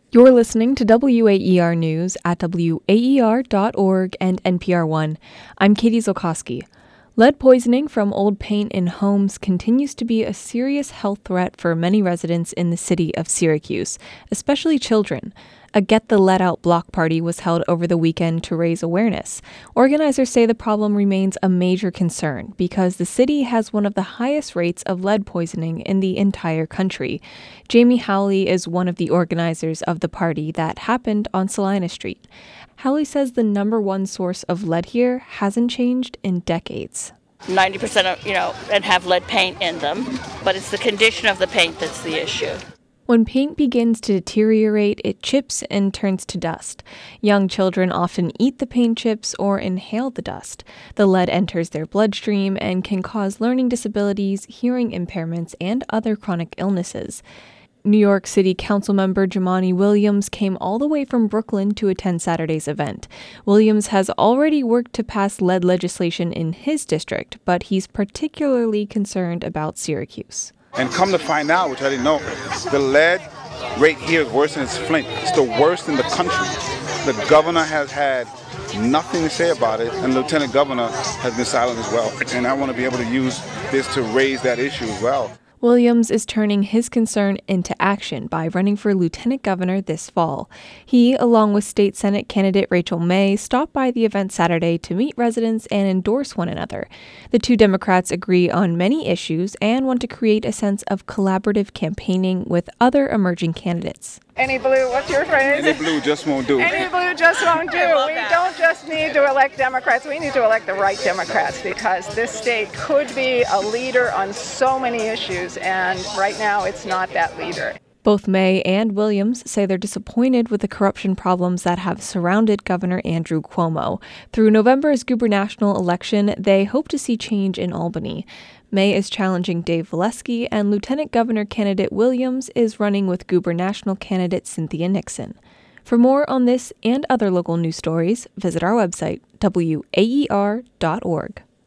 You're listening to WAER News at WAER.org and NPR One. I'm Katie Zolkowski. Lead poisoning from old paint in homes continues to be a serious health threat for many residents in the city of Syracuse, especially children. A Get the Lead Out block party was held over the weekend to raise awareness. Organizers say the problem remains a major concern because the city has one of the highest rates of lead poisoning in the entire country. Jamie Howley is one of the organizers of the party that happened on Salina Street. Howley says the number one source of lead here hasn't changed in decades. 90% of, and have lead paint in them, but it's the condition of the paint that's the issue. When paint begins to deteriorate, it chips and turns to dust. Young children often eat the paint chips or inhale the dust. The lead enters their bloodstream and can cause learning disabilities, hearing impairments, and other chronic illnesses. New York City Council member Jumaane Williams came all the way from Brooklyn to attend Saturday's event. Williams has already worked to pass lead legislation in his district, but he's particularly concerned about Syracuse. And come to find out, which I didn't know, the lead rate here is worse than it's Flint. It's the worst in the country. The governor has had nothing to say about it, and the lieutenant governor has been silent as well. And I want to be able to use this to raise that issue as well. Williams is turning his concern into action by running for lieutenant governor this fall. He, along with state Senate candidate Rachel May, stopped by the event Saturday to meet residents and endorse one another. The two Democrats agree on many issues and want to create a sense of collaborative campaigning with other emerging candidates. Any blue, what's your phrase? Any blue just won't do. Any blue just won't do. We don't just need to elect Democrats, we need to elect the right Democrats because this state could be a leader on so many issues, and right now it's not that leader. Both May and Williams say they're disappointed with the corruption problems that have surrounded Governor Andrew Cuomo. Through November's gubernatorial election, they hope to see change in Albany. May is challenging Dave Valesky, and Lieutenant Governor candidate Williams is running with gubernatorial candidate Cynthia Nixon. For more on this and other local news stories, visit our website, WAER.org.